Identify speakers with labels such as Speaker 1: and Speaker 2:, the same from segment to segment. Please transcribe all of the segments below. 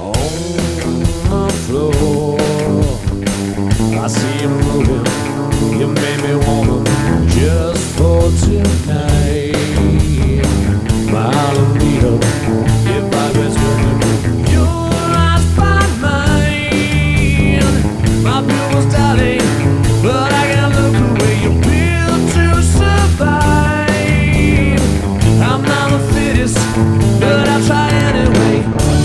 Speaker 1: on the floor. I see you moving, you made me wanna just for tonight. My Alameda, if I was good, your eyes find mine. My bill was darling, but I can't look away. You're built to survive. I'm not the fittest, but I'll try anyway.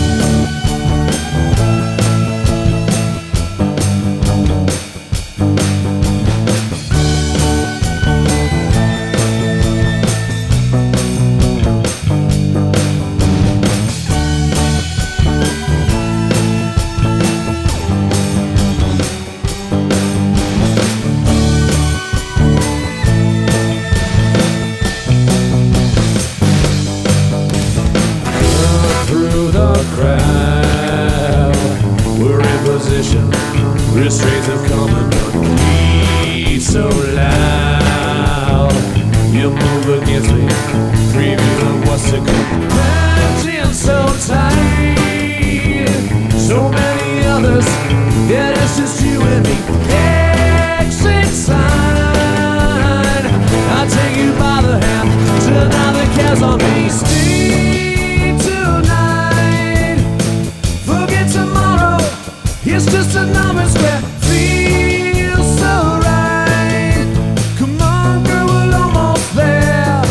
Speaker 1: Crowd, we're in position. Restraints have come and beat so loud. You move against me, preview of what's to come. Packed in so tight, so many others. Yeah, it's just you and me. Exit sign. I take you by the hand. Tonight the cares on me. Stay tonight. Forget tomorrow. It's just a number square. Feels so right. Come on, girl, we're almost there.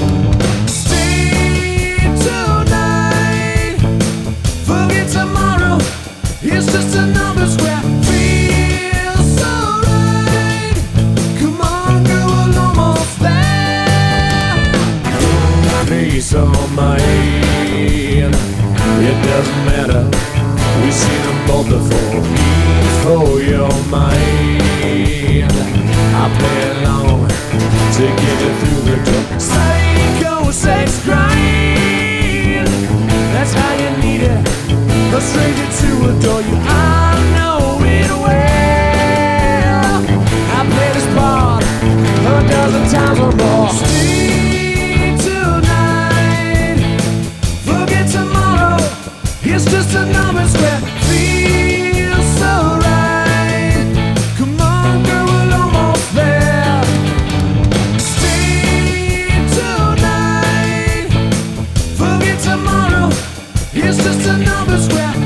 Speaker 1: Stay tonight. Forget tomorrow. It's just a number square. Feels so right. Come on, girl, we're almost there. Peace on my hand. It doesn't matter. We've seen them both before. For your mind, I play along to get you through the door. Psycho sex grind. That's how you need it. A stranger to adore you. I know it well. I played this part a dozen times or more. Stay tonight. Forget tomorrow. It's just a number square. Feels so right. Come on, girl, we're almost there. Stay tonight. Forget tomorrow. It's just a number square.